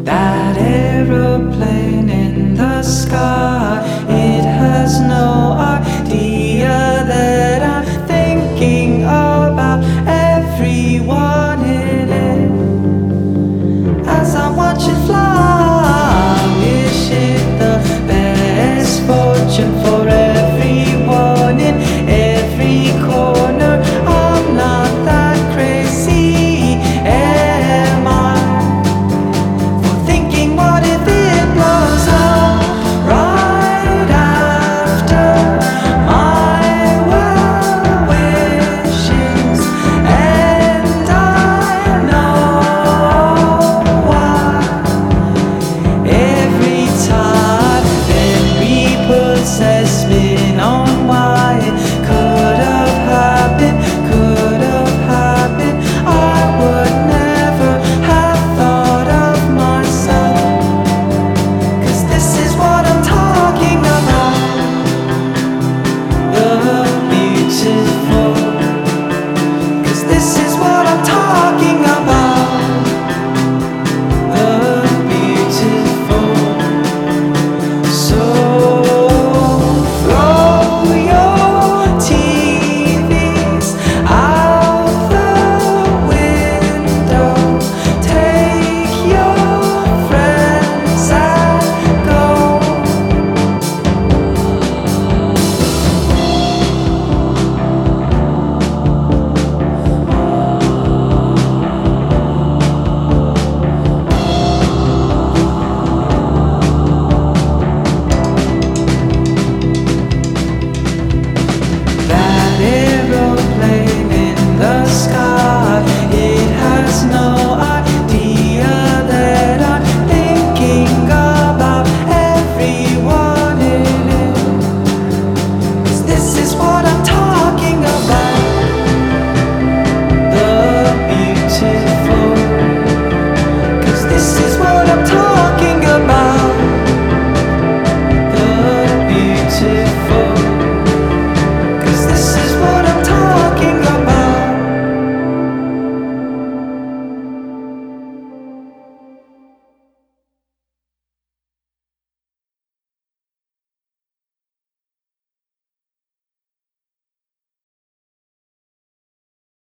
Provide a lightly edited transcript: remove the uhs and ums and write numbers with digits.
That aeroplane in the sky, it has no idea that I'm thinking about everyone in it. As I watch it fly, I wish it the best fortune for everyone in every corner. I'm not that crazy, am I? For thinking, what if it blows up right after my well wishes? And I know why. Every time every possessment on why it could have happened, I would never have thought of myself. 'Cause this is what I'm talking about, the beautiful. 'Cause this is what I'm talking about, the beautiful. So throw your TVs out the window, take your friends and go. That aeroplane in the sky, it has no idea that I'm thinking about everyone in it. 'Cause this is what I'm talking